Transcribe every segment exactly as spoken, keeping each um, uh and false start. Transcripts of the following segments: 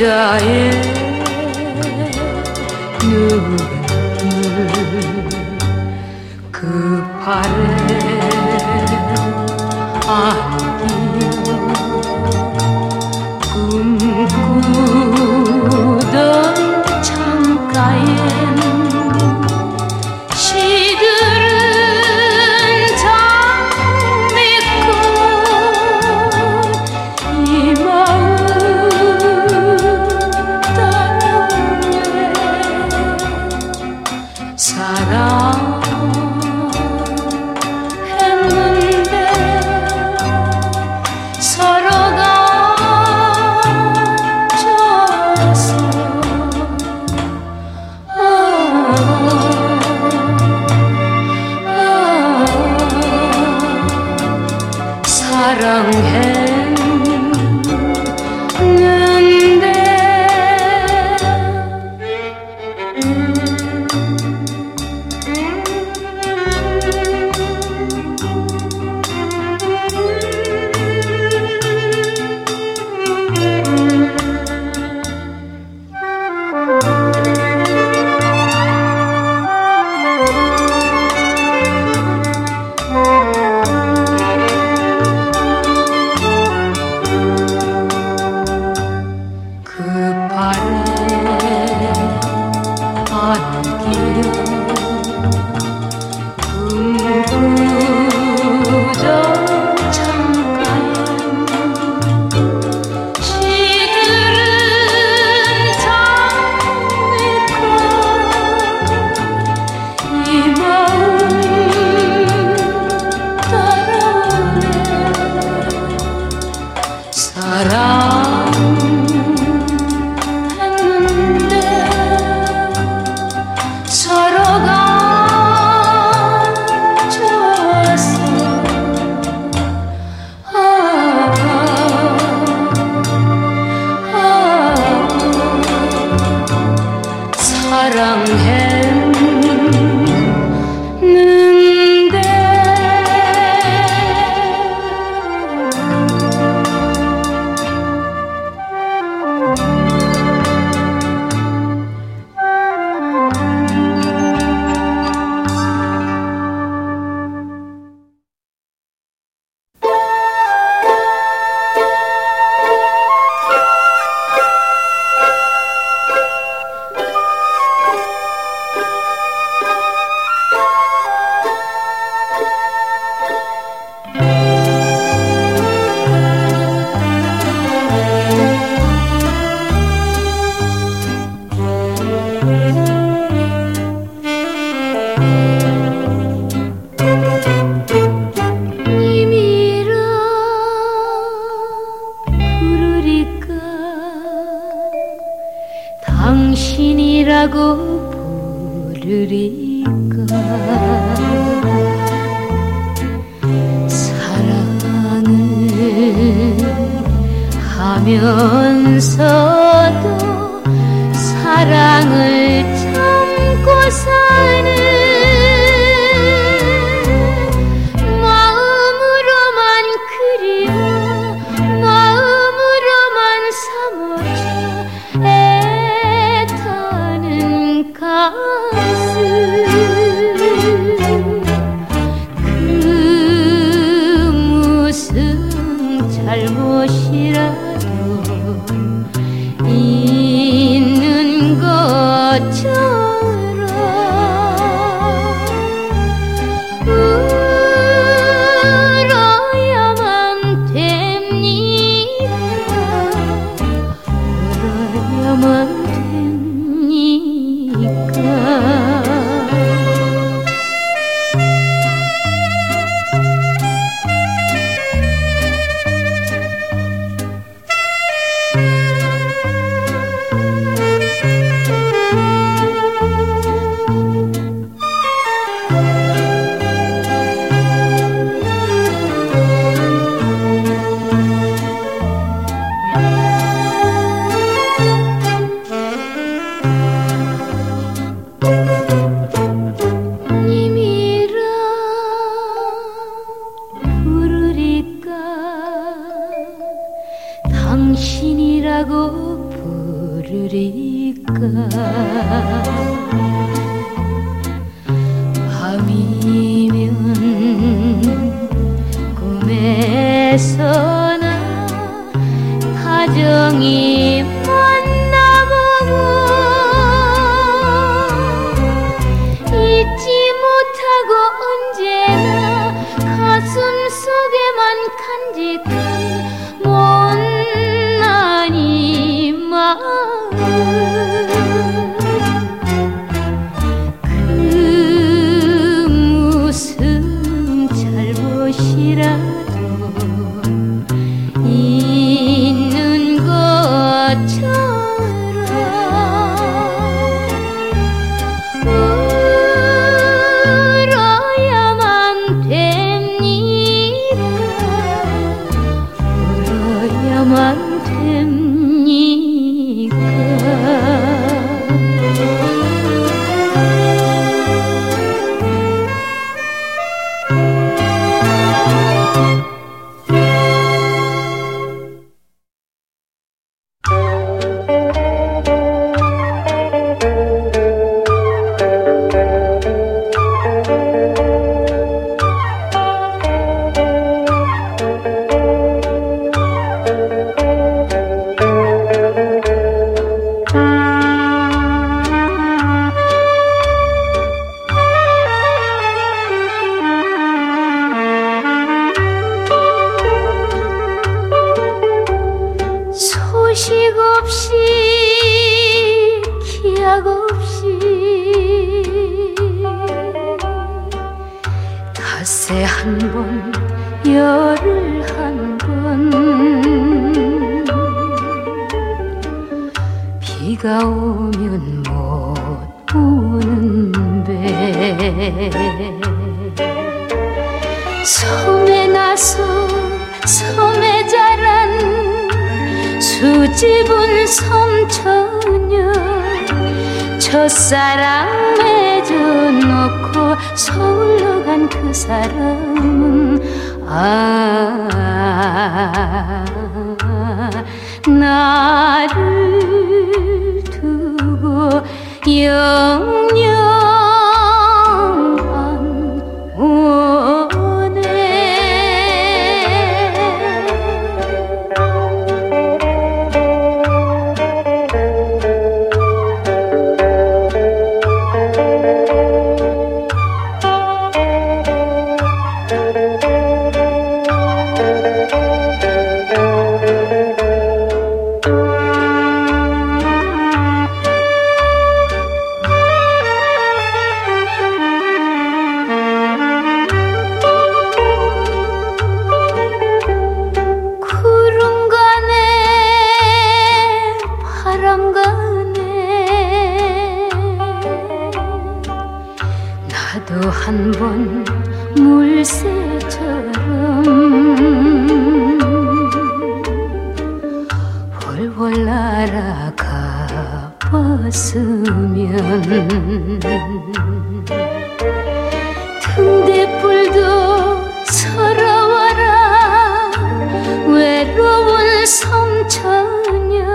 그자의 눈물 그 발에 안기어 꿈꾸던 창가엔 시들은 장미꽃 이 마음 따라오네 사랑했는데 서로가 져서 아, 아, 사랑했는데 당신이라고 부르리까 사랑을 하면서도 사랑을 참고 사는 마음으로만 그리워 마음으로만 사모쳐 애타는 가슴 그 무슨 잘못이라도 있는 것처럼 밤새 한 번, 열흘 한 번, 비가 오면 못 오는 배. 섬에 나서 섬에 자란 수줍은 섬처녀, 첫사랑 맺어놓고 서울로 간 그 사람은 아, 나를 두고 영영 안 오네. 나도 한 번 물새처럼 훨훨 날아가 봤으면 등대불도 서러워라 외로운 섬처녀,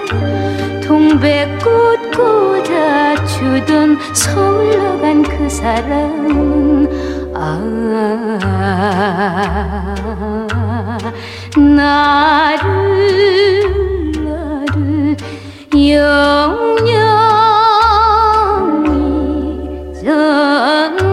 동백꽃 꽂아주던 서울로 간 그 사람은 아, 나를 나를 영영 잊었나.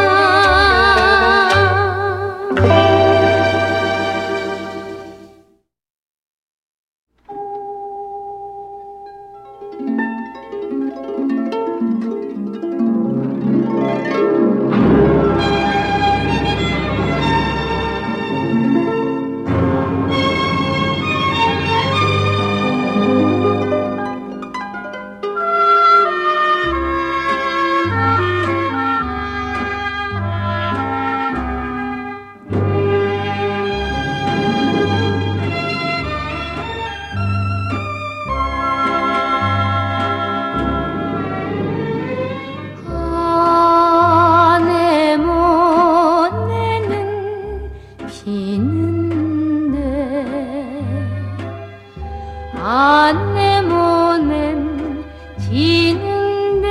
아내모nen 지는데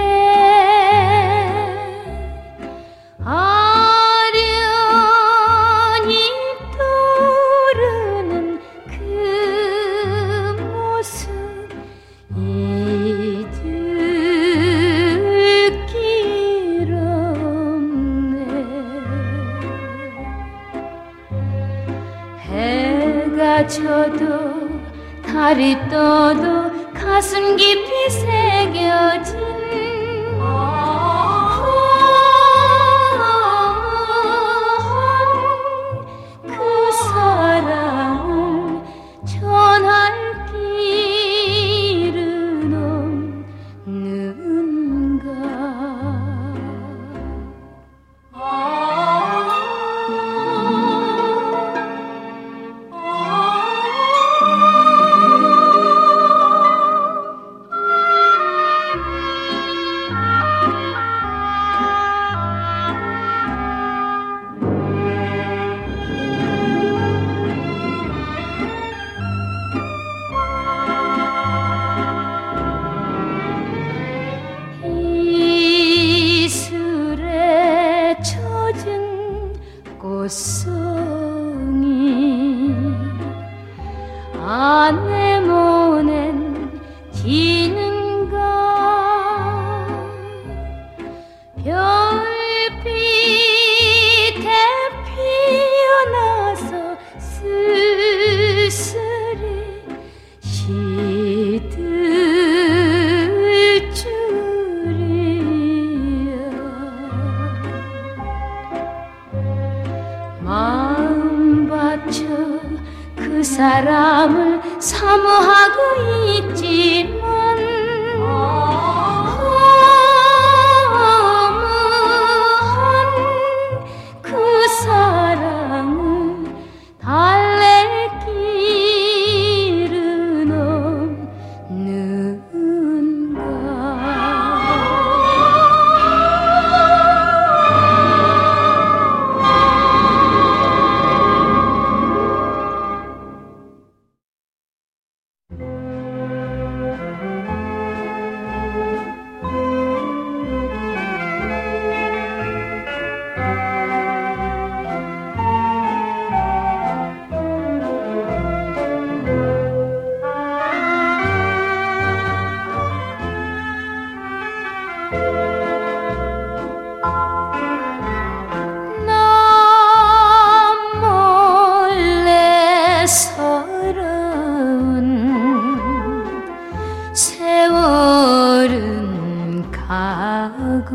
아련히 떠오르는 그 모습 잊을 길 없네. 해가 져도 달이 떠도 가슴 깊이 새겨진 그 사랑을 전할 길은 없는가. 이슬에 젖은 꽃송이 아내모nen 지는가. 별빛에 피어나서 쓸쓸히 시들 줄이야. 사람을 사모하고 있지만 허무한 그 사랑을 달랠 길은 없는가. 세월은 가고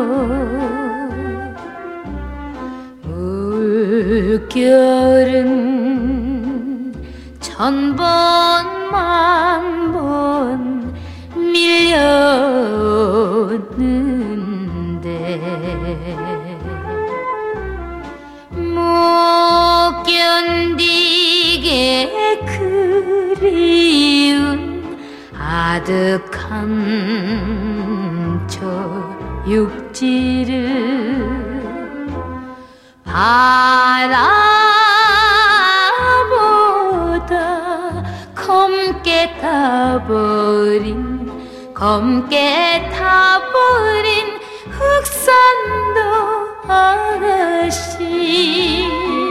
물결은 천번 만번 밀려오는데 못 견디게 그리운 아득한 저 육지를 바라보다 검게 타버린 검게 타버린 흑산도 아가씨.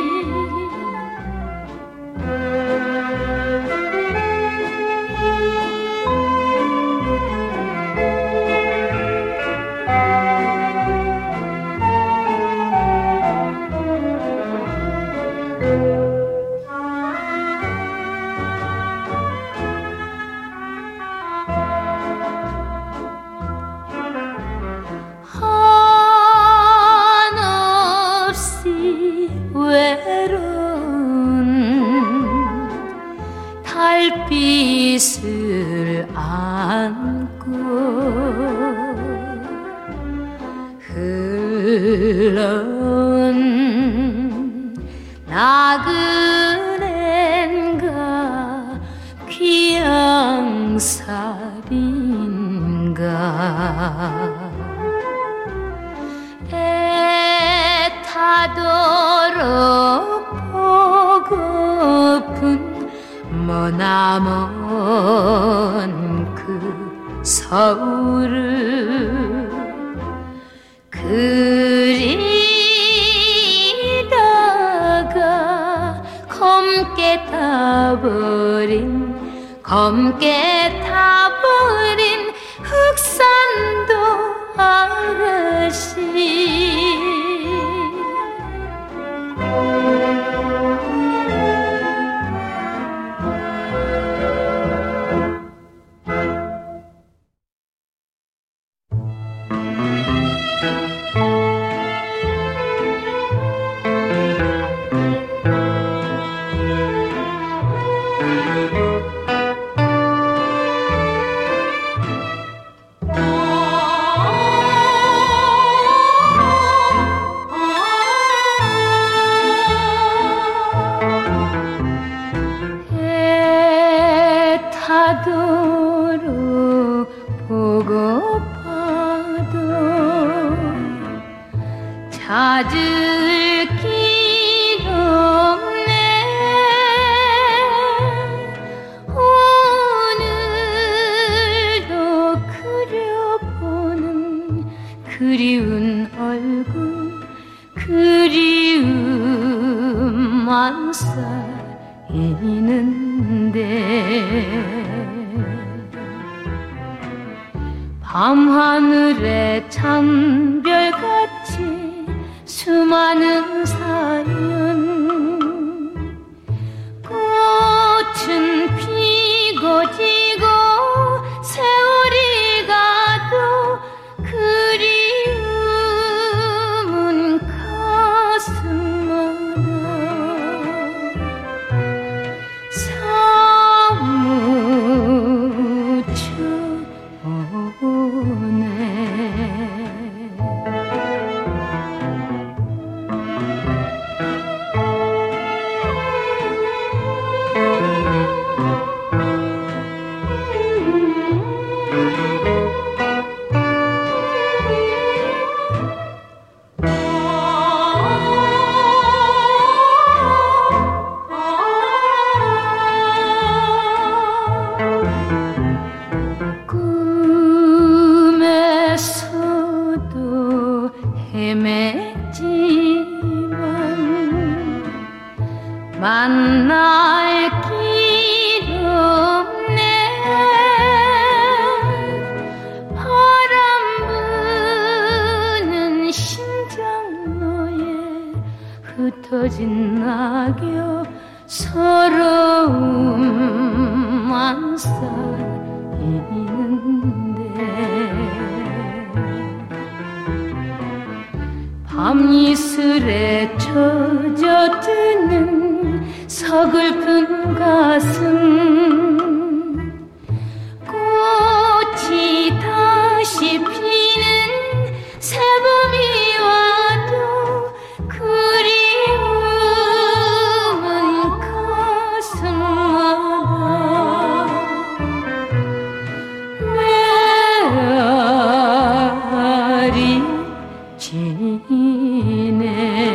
한없이 외로운 달빛을 안고 흘러온 나그네인가 귀양살인가 애타도록 보고픈 머나먼 그 서울을 그리다가 검게 타버린 검게 타버린 흑산도 아가씨. 애타도록 보고파도 찾을 길 없네. 오늘도 그려보는 그리운 얼굴 그리움만 쌓이는데 밤하늘에 참별같이 수많은 사연 꽃은 피고 지고 세월이 가도 그리움은 가슴마다 헤맸지만 만날 길 없네. 바람 부는 심장로에 흩어진 낙엽 서러움만 쌓이는데 밤이슬에 젖어드는 서글픈 가슴 꽃이 다시 피는 새봄이 와도 그리움은 가슴마다 메아리 지네.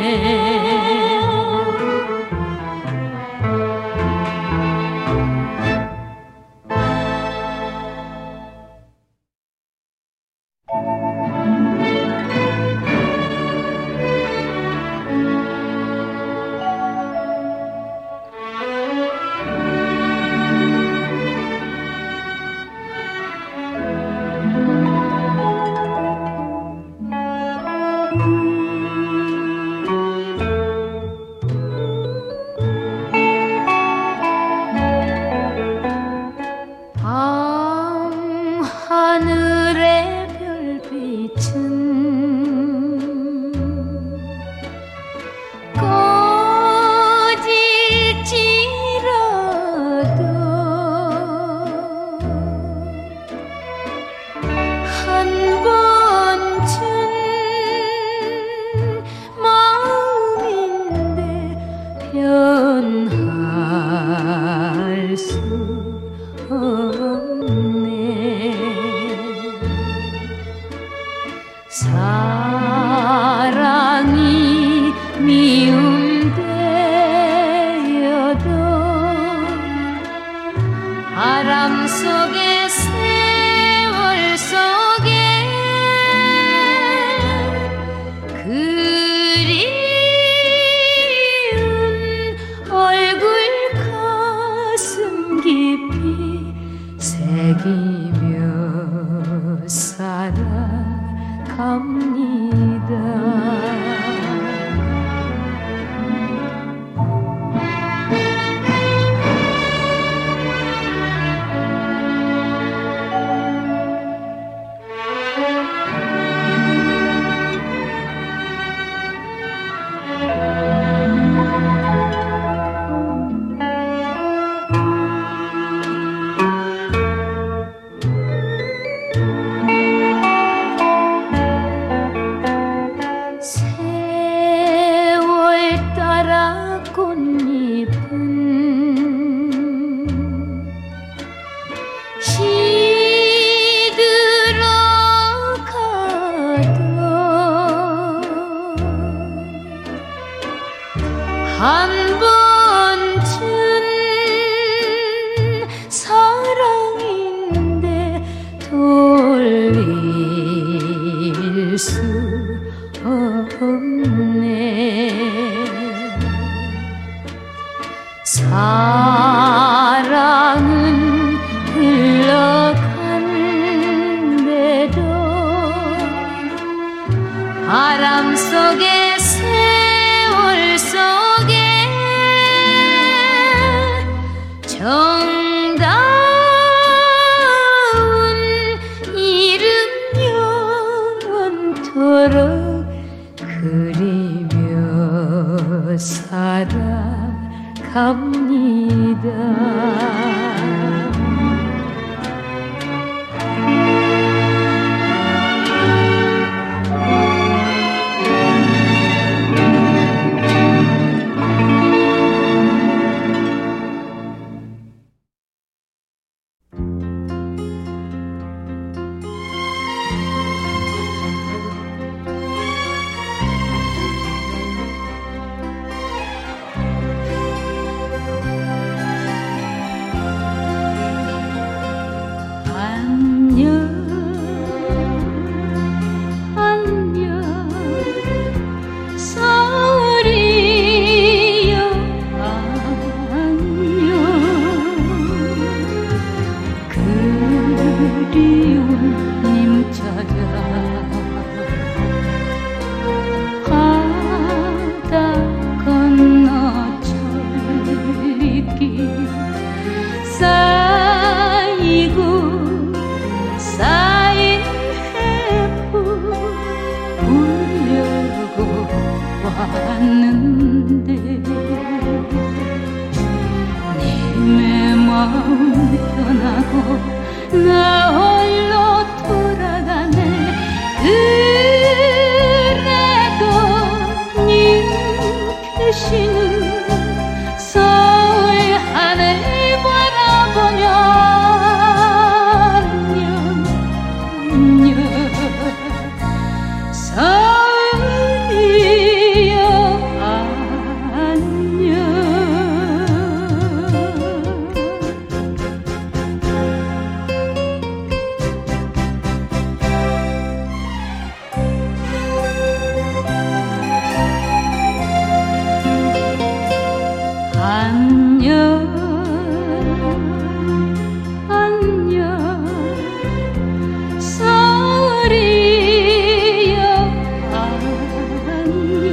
하늘의 별빛은 꺼질지라도 한 번쯤 마음인데 변할 수 없네. 사랑이 미움되어도 바람 속에 세월 속에 그리운 얼굴 가슴 깊이 새기며 살아갑니다. 꽃잎은 시들어가도 한 번쯤 사랑인데 돌릴 수 없네. 사랑은 흘러간대도 바람 속에 세월 속에 정다운 이름 영원토록 그리며 살아갑니다. 왔는데 님의 마음 변하고 나 홀로 돌아가네. 그래도 님 계시는 서울 하늘 바라보며 안녕 서울이여 안녕. 안녕 안녕 서울이여 안녕.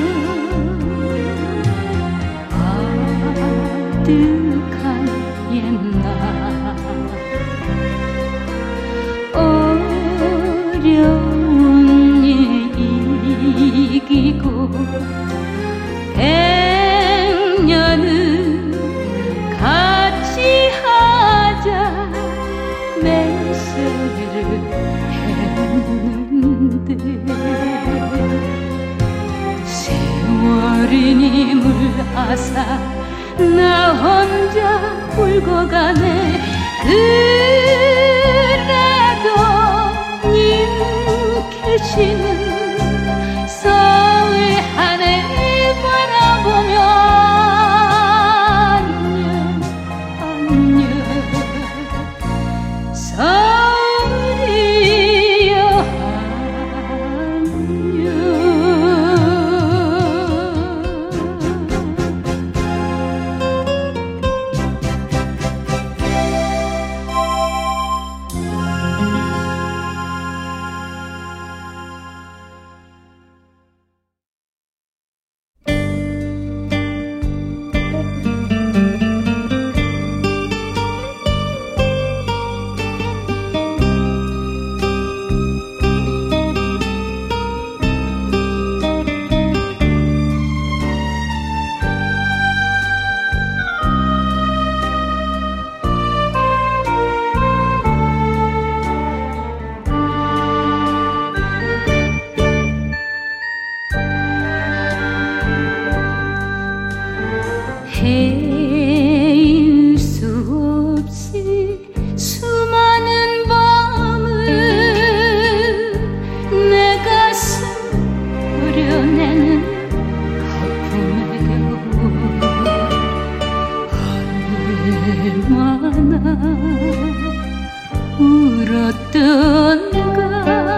아득한 옛날 어려운 일 이기고 백년은 같이 하자 맹세를 했는데 세월이 님을 아사 나 혼자 울고 가네. 그래도 님 계시는 서울 하늘 바라보며 안녕 안녕 서울이여 안녕. 헤일 수 없이 수많은 밤을 내 가슴 도려내는 아픔의 겨울 얼마나 울었던가.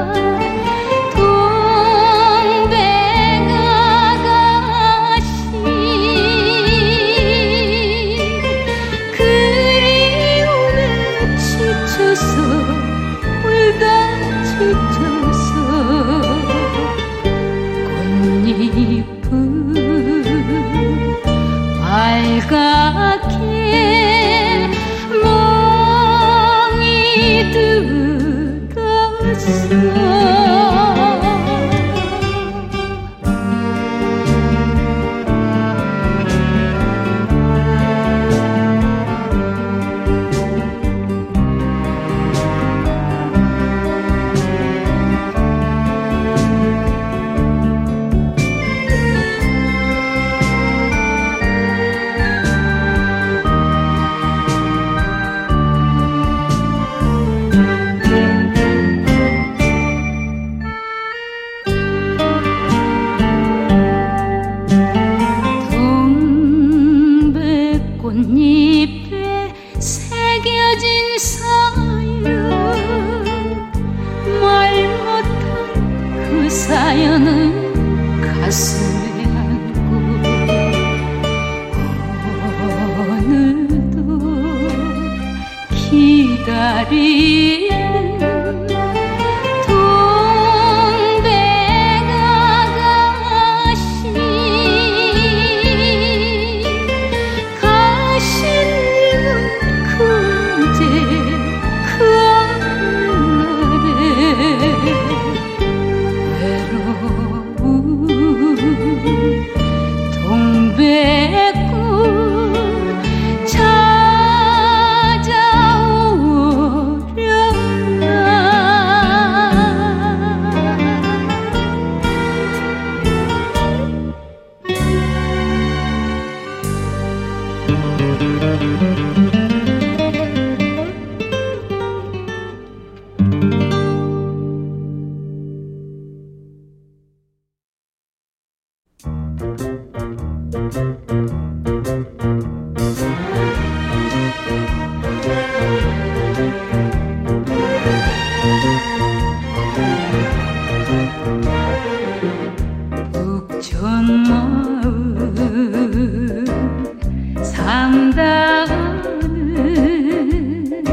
꽃잎은 빨갛게 멍이 들었어. 꽃잎에 새겨진 사연 말 못한 그 사연은 가슴에 안고 오늘도 기다리는 외로운 북촌마을 산다는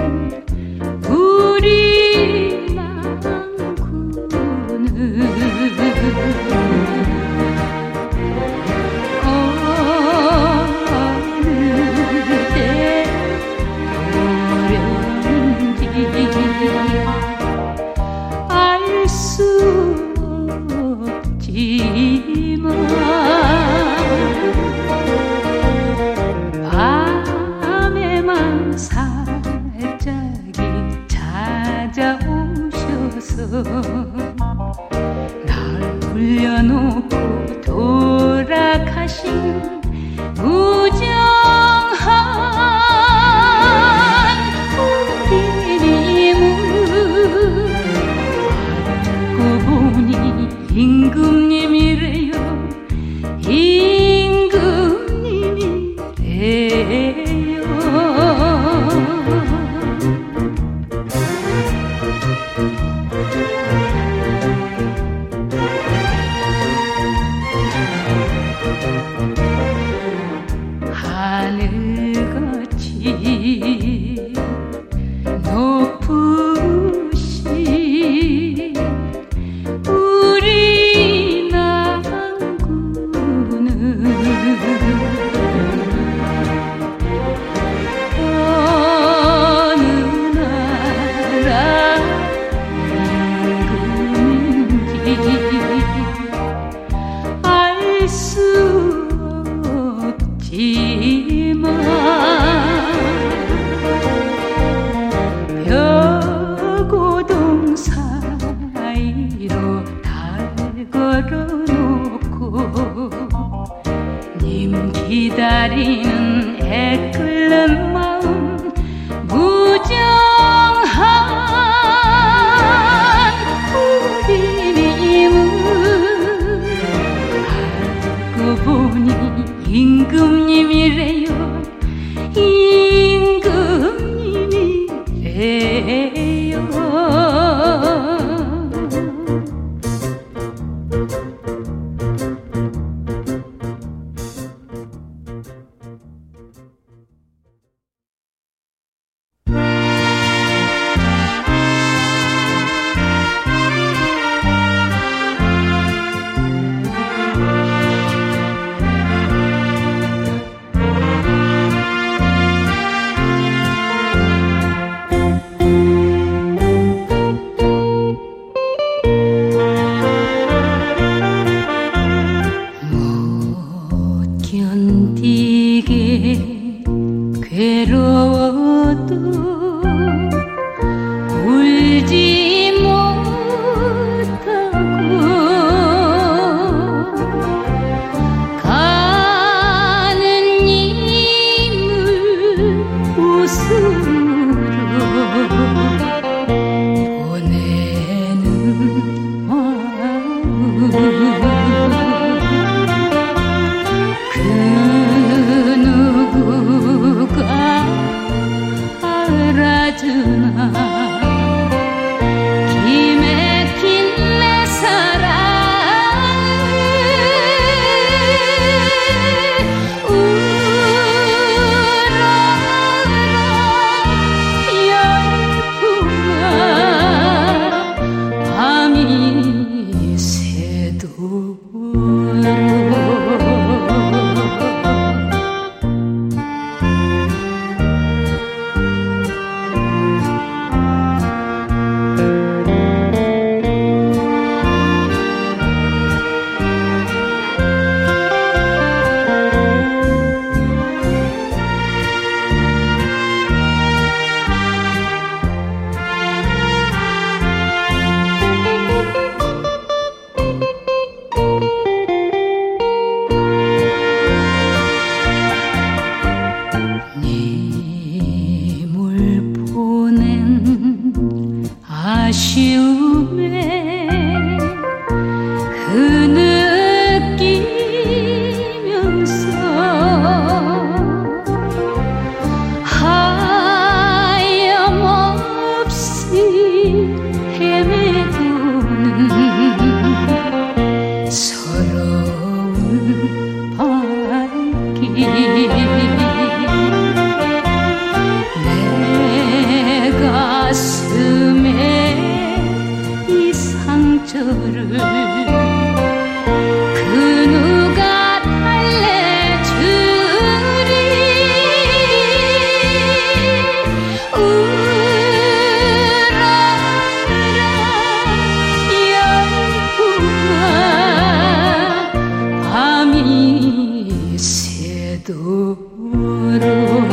우리 남구는 어느 때 오려는지 알 수 없지만 밤에만 살짝이 찾아오셔서 날 울려놓고 돌아가신 무정한 우리님은 알고 보니 임금님이래요. 임금님이래요. 하늘같이 높으신 우리 남구는 어느 나라 임금인지 알 수 없지만 벽오동 사이로 달 걸어놓고 님 기다리는 애끓는 마음 무정한 우리님은 알고 보니 임금님이래요. 임금님이래요. 서러운 발길 내 가슴에 이 상처를 그 누가 달래주리 울어라 열부가 밤이 새도록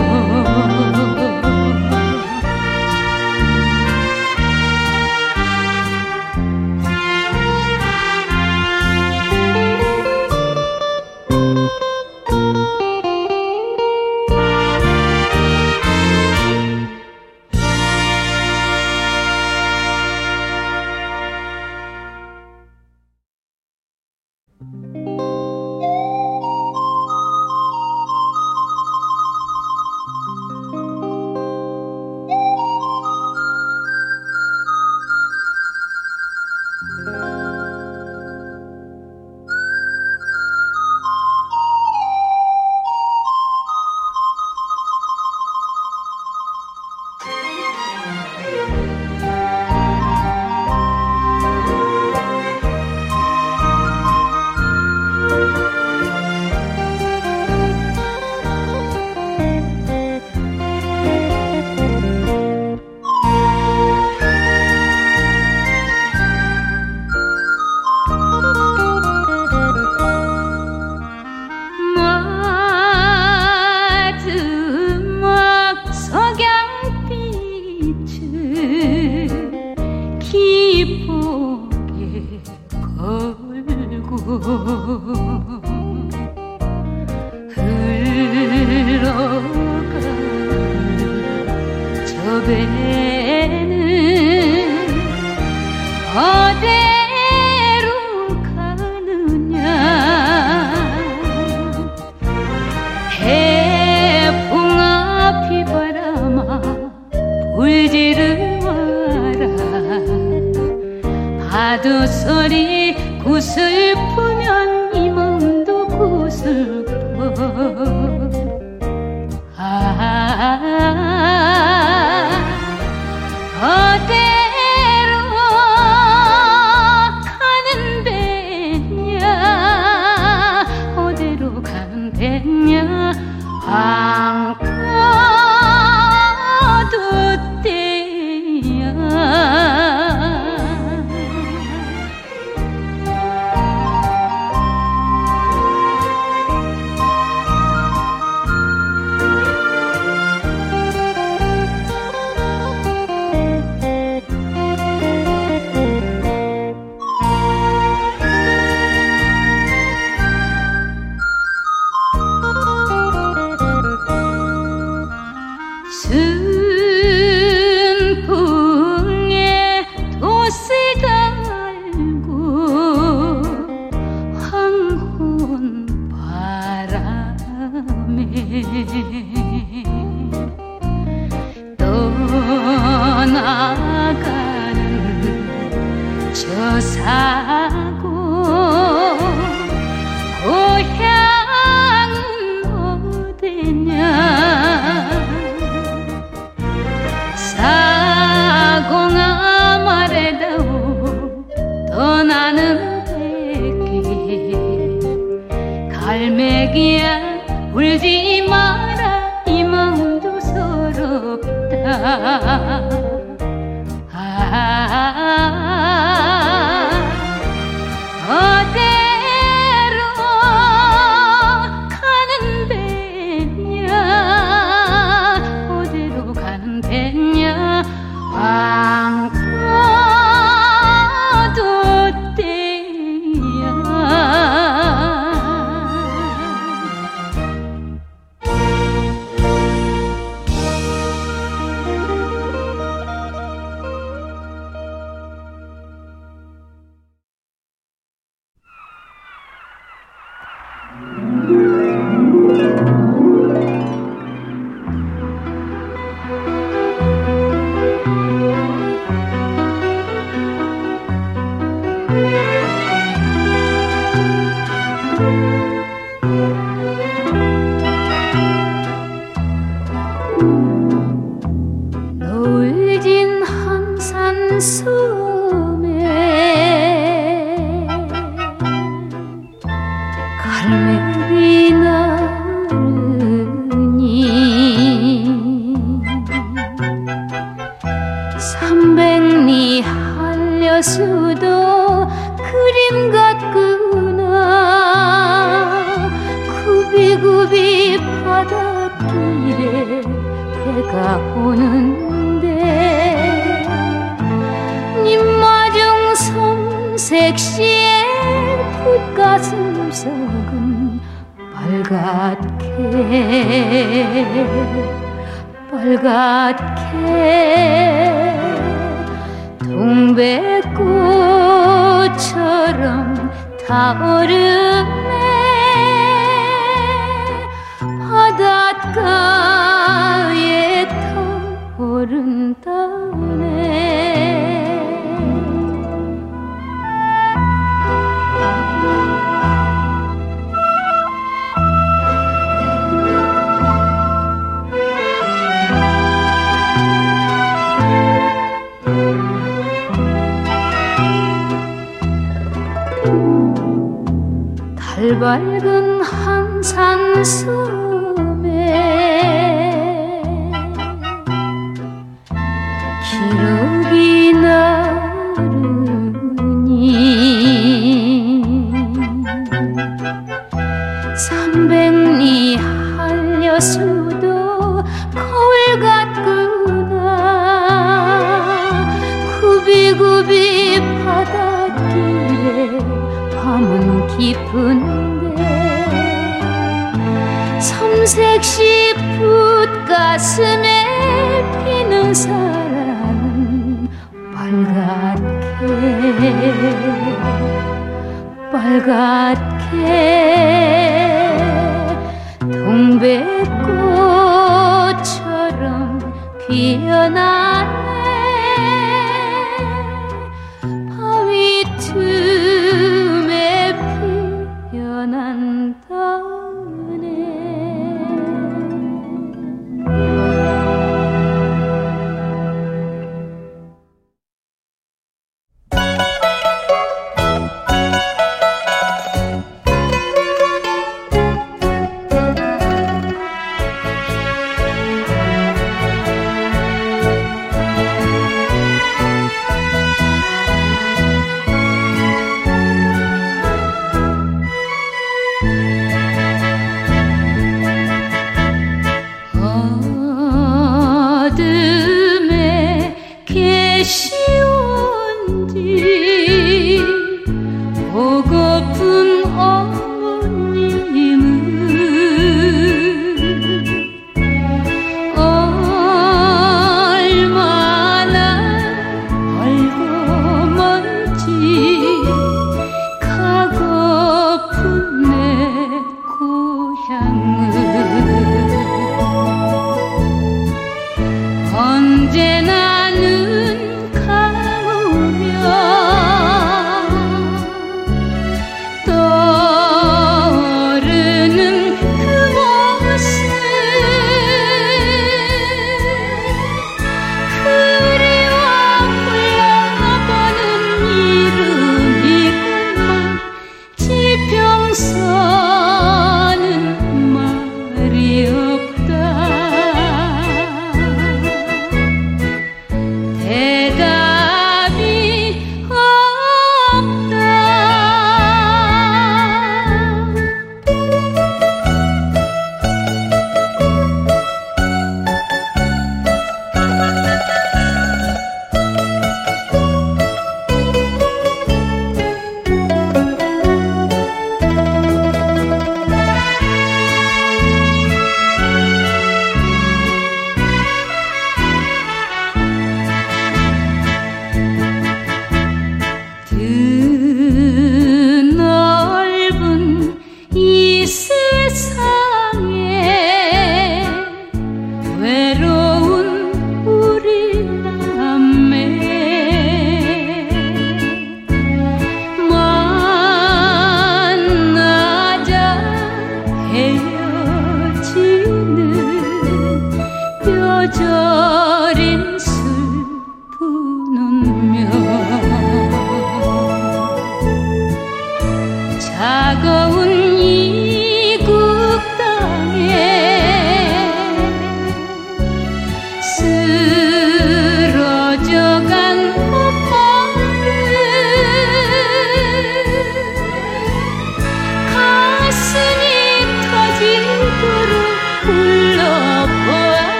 흘러가는 저 배는 어디로 가느냐 해풍아 비바람아 불지를 마라 파도 소리 구슬프면 이 마음도 구슬퍼 아 어디로 가는 데냐 어디로 가는 데냐 황파도 때야 순풍에 도스 달고 황혼 바람에 떠나가는 저 사고 고향은 어디냐 사공아 말해다오 떠나는 백기 갈매기야 울지 마라 이 마음도 서럽다 아 어디로 가는 데냐 어디로 가는 데냐 황파도 때야 보는데 입마중 섬색시에 붓가슴 속은 빨갛게 빨갛게 동백꽃처럼 타오르네. 바닷가에 타오른다네. 달 밝은 한산섬에 기러기 나르니 삼백리 한여수도 거울 같구나. 굽이굽이 바닷길에 밤은 깊은데 섬색시 붓가슴에 피는 사랑은 빨갛게 빨갛게 동백꽃처럼 피어나네. 바위 틈에 피어난다네.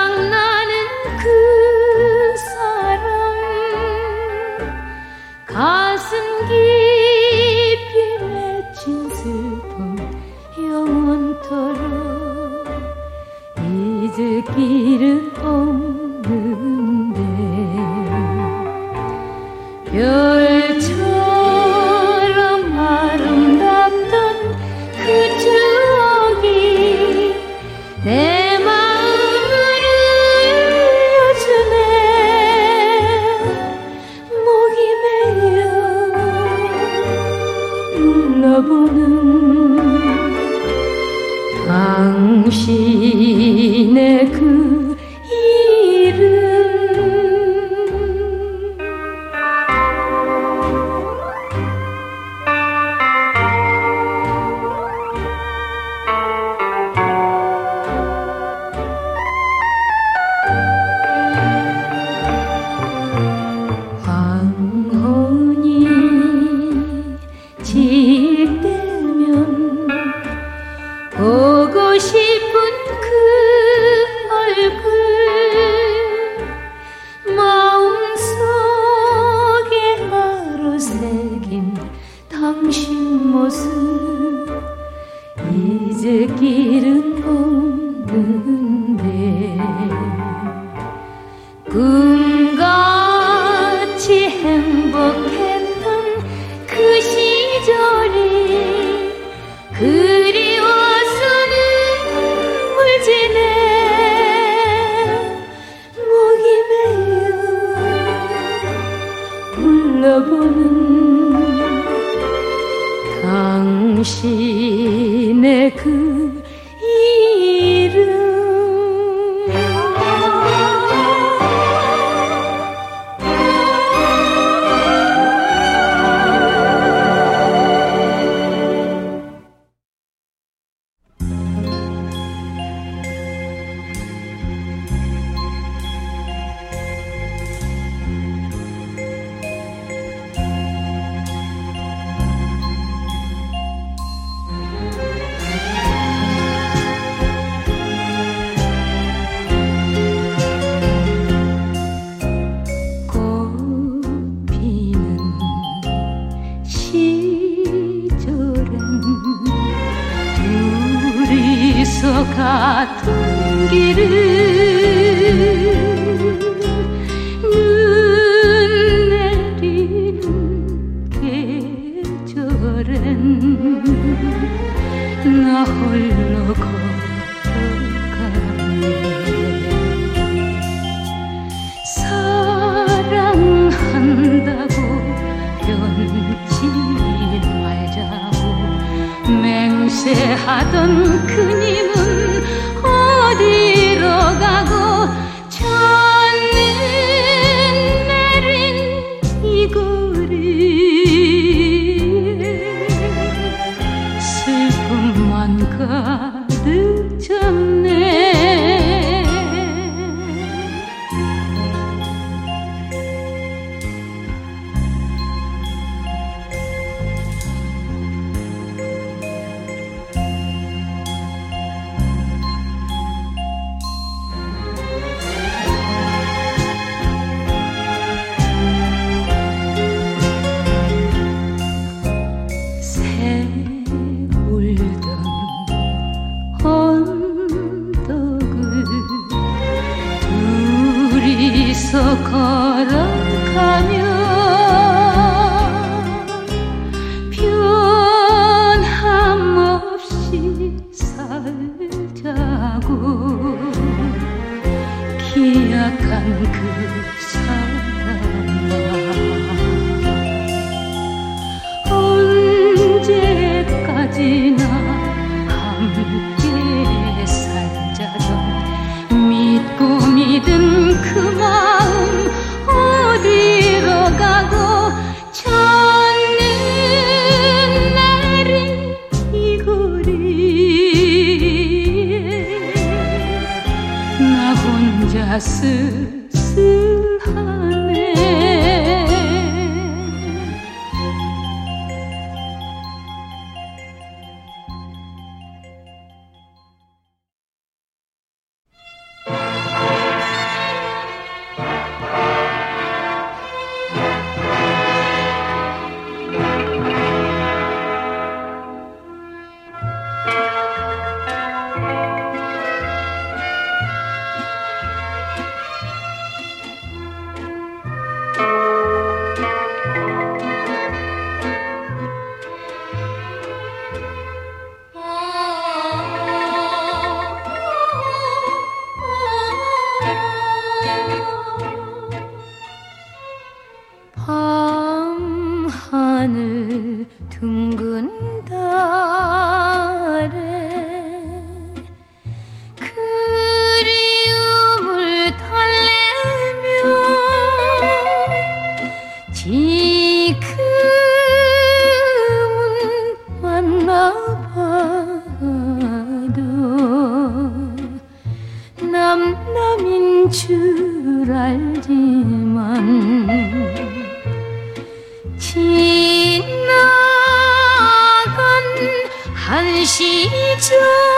생각나는 그 사람 가슴 깊이 맺힌 슬픔 영원토록 잊을 길은 없는데 별처럼 아름답던 그 추억이 내 마음을 울려주네. 목이 메여 불러보는 당신의 그 이름. 황혼이 질 때면 보고 싶은 그 얼굴 마음속에 하루 새긴 당신 모습 잊을 길은 없는데 꿈같이 행복했던 그 시절이 그리워서는 울지네. 목이 메여 불러보는 당신의 그 이름. 같은 길을 눈 내리는 계절엔 나 홀로 걸어가네. 사랑한다고 변치 말자고 맹세하던 그님은 어디로 가고 첫눈 내린 이 거리에 슬픔만 가득 찼네. 걸어가며 변함없이 살자고 기약한 그 사람아 언제까지나 함께 살자던 믿고 믿은 그 마음 어디로 가고 첫눈 내린 이 거리에 나 혼자 쓸쓸하네. 줄 알지만 지나간 한 시절을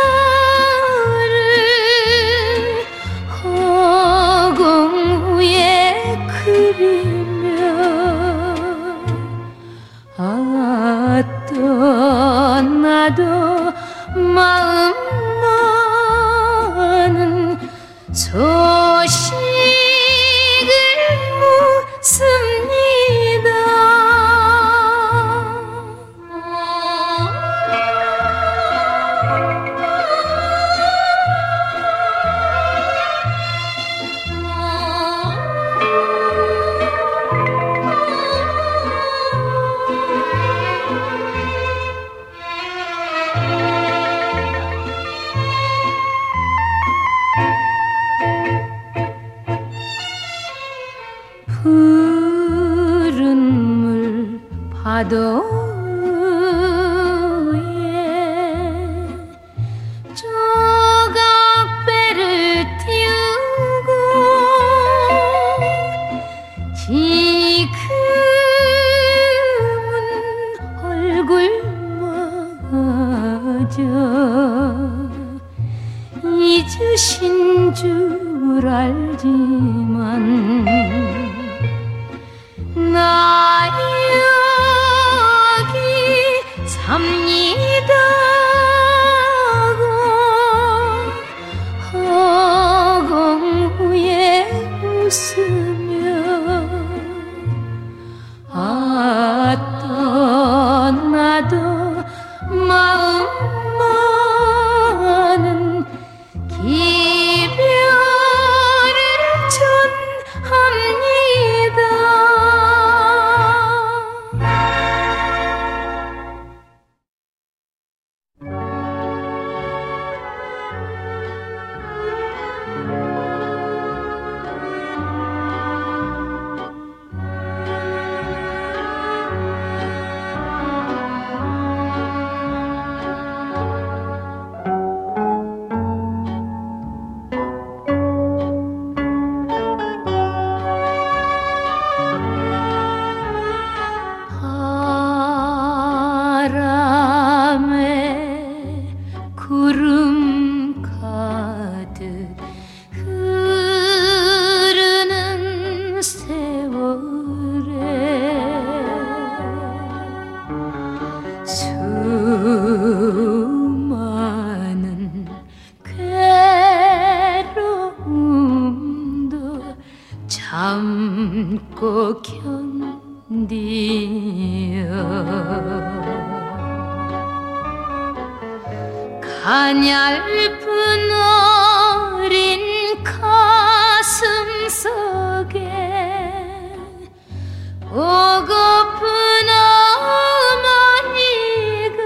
허공 위에 그리며 아 떠나도 마음만은 소식을 묻습니다. 푸른 물 파도 위에 조각배를 띄우고 지금은 얼굴마저 잊으신 줄 알지만 나 여기 삽니다고 허공 위에 웃으며 아 떠나도 마음만은 기별을 전합니다. 바람에 구름 가득 흐르는 세월에 수많은 괴로움도 참고 견디어 가냘픈 어린 가슴 속에 보고픈 어머니가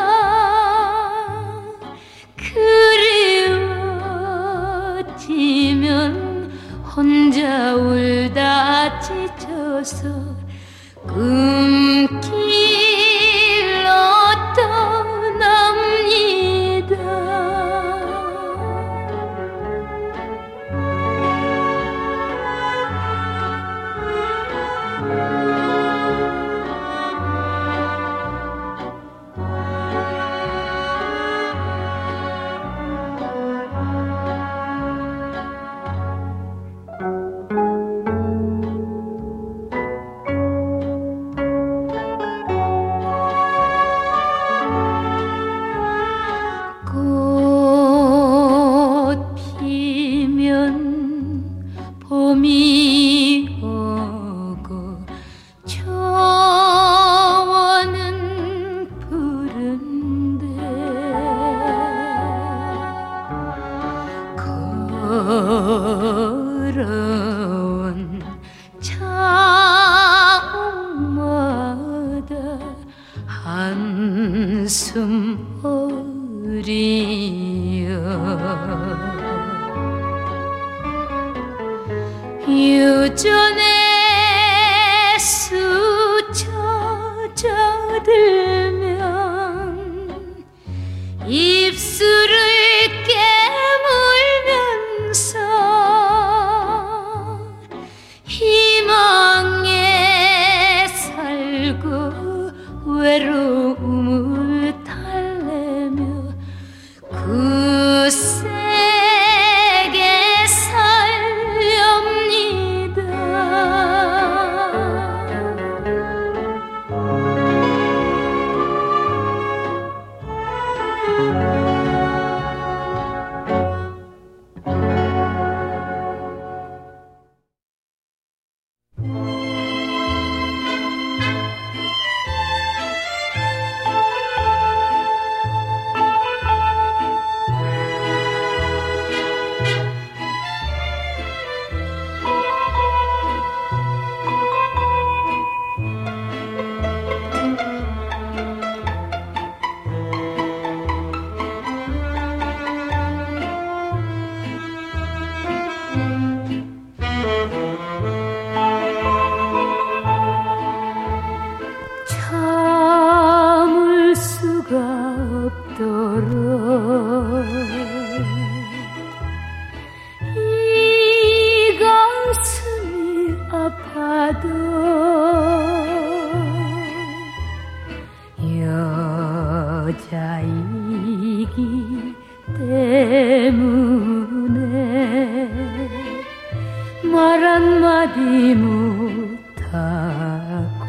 그리워지면 혼자 울다 지쳐서 꿈길로 떠납니다. 꽃 피면 봄이 오고 초원은 푸른데 걸어온 차마다 한숨 어리여 유전에 스쳐져들면 입술을 깨물면서 말 한마디 못하고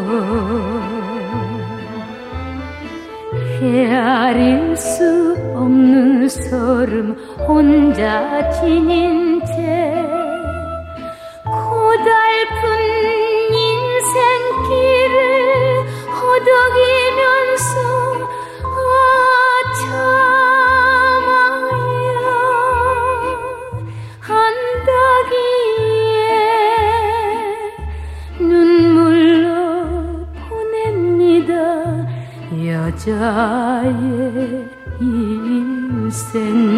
헤아릴 수 없는 소름 혼자 지닌 채 고달픈 인생길을 허덕이면서 아 참아야 한다기에 눈물로 보냅니다. 여자의 일생.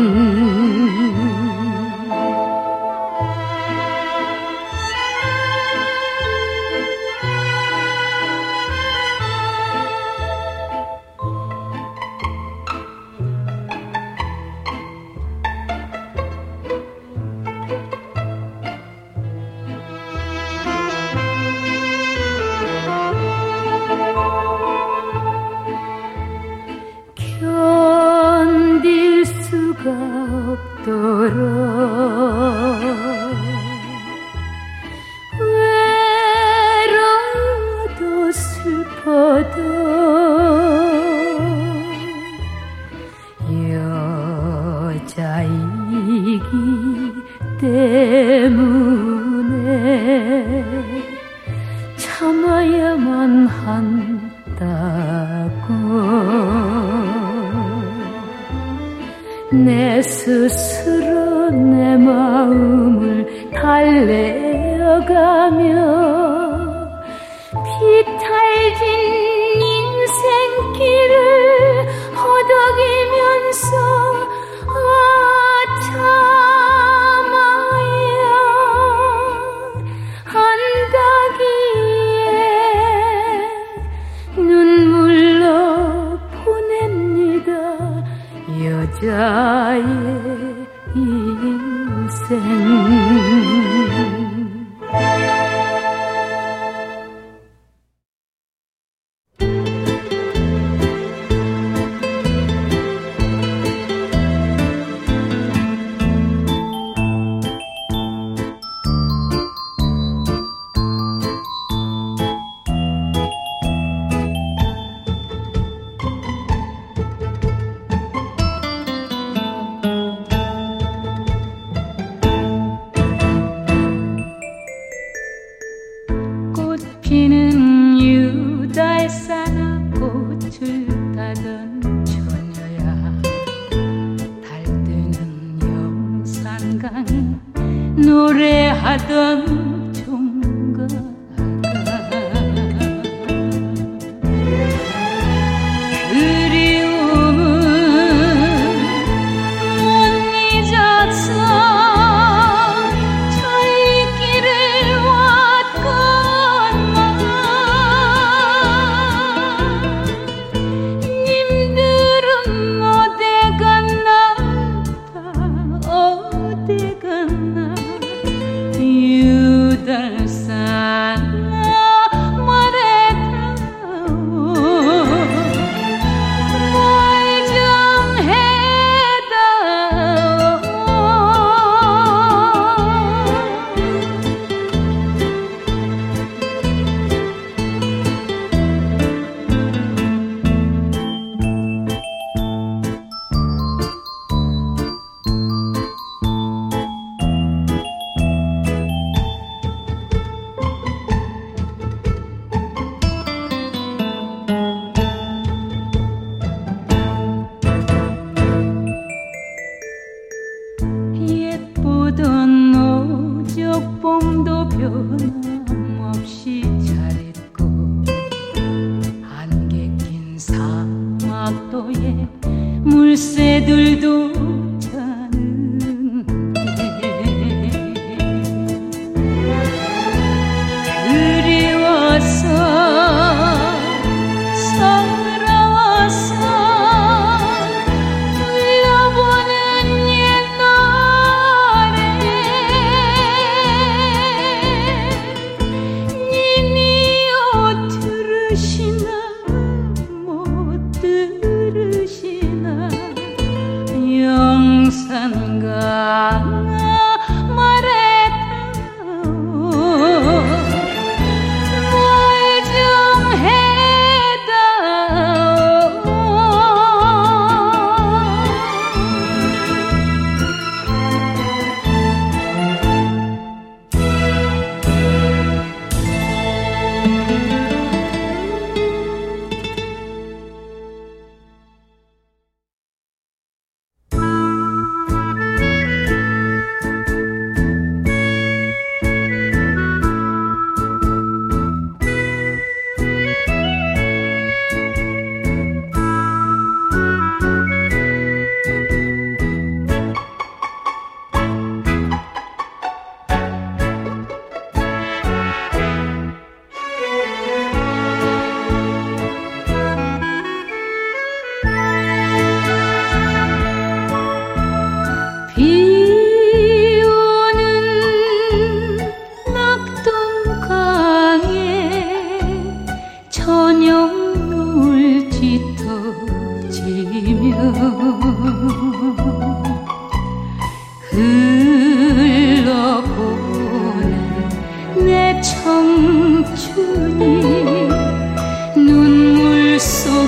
견딜 수가 없도록 외로워도 슬퍼도 여자이기 때문에 참아야만 한다고 내 스스로 내 마음을 달래어가며 비탈진 인생길을 허덕이면서 아 참아야 한다기에 눈물로 보냅니다. 여자의 인생. 피는 유달사나 꽃을 따던 처녀야 달뜨는 영산강에 노래하던 종가가 그리움은 못 잊었어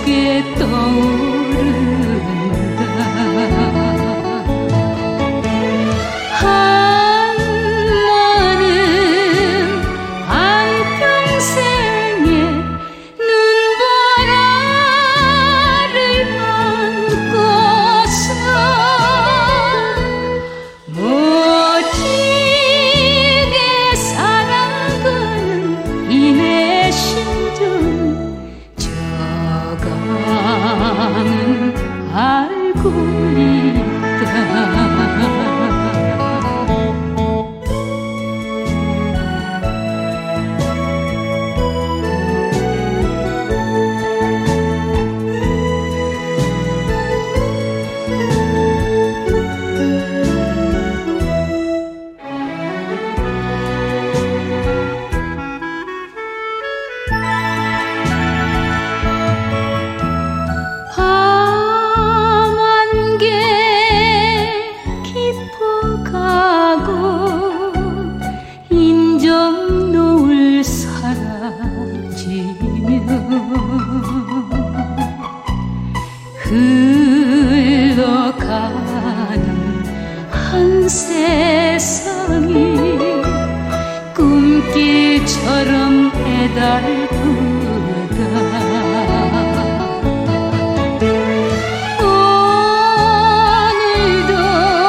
속에 떠오른다. 한마는 한평생의 눈보라를 안고서 멋지게 살아가는 이내 심정 저가는 알고 있다. 밤안개 깊어가고 인정 노을 사라지며 흘러가는 한 세상이 꿈길처럼 애달프다. 오늘도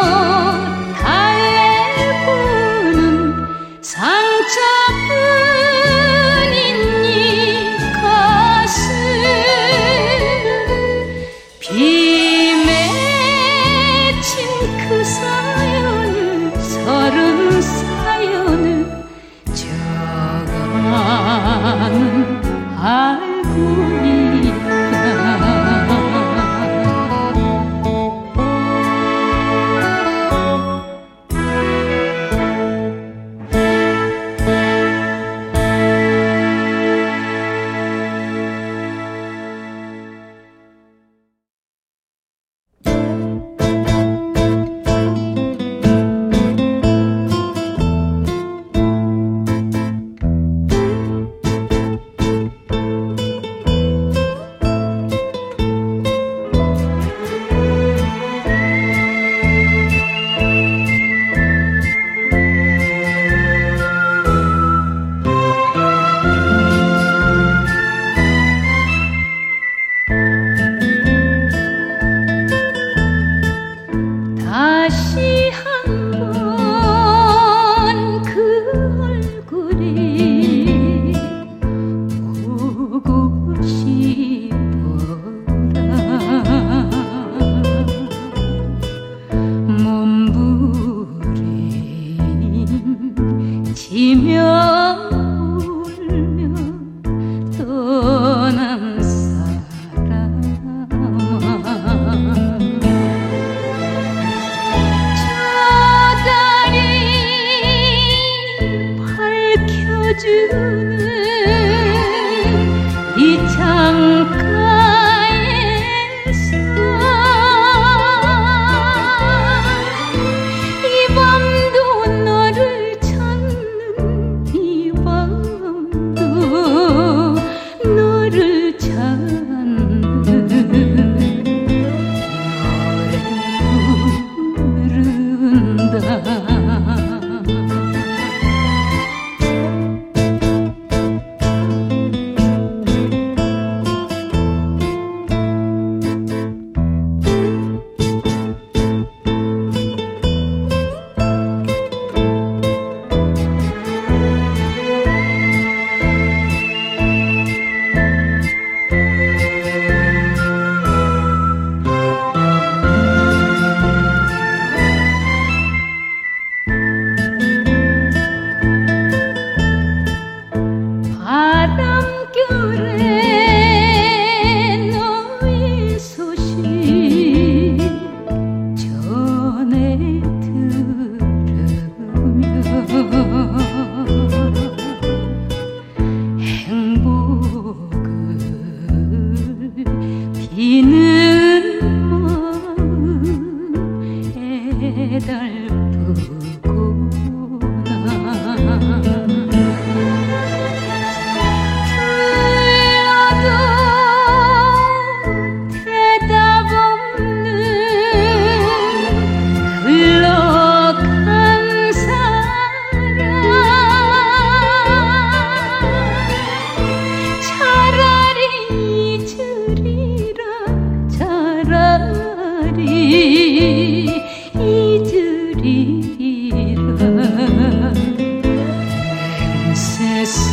달래부는 상처뿐인 이 가슴 비 맺힌 그 사연을 서른 사연을 저가는 알고 있다. 다시 한번 그 얼굴이 보고 싶어라. 몸부림치며 울며 떠난 사람아, 주는 이 창가에서 이 밤도 너를 찾는 이 밤도 너를 찾는 노래 부른다.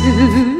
그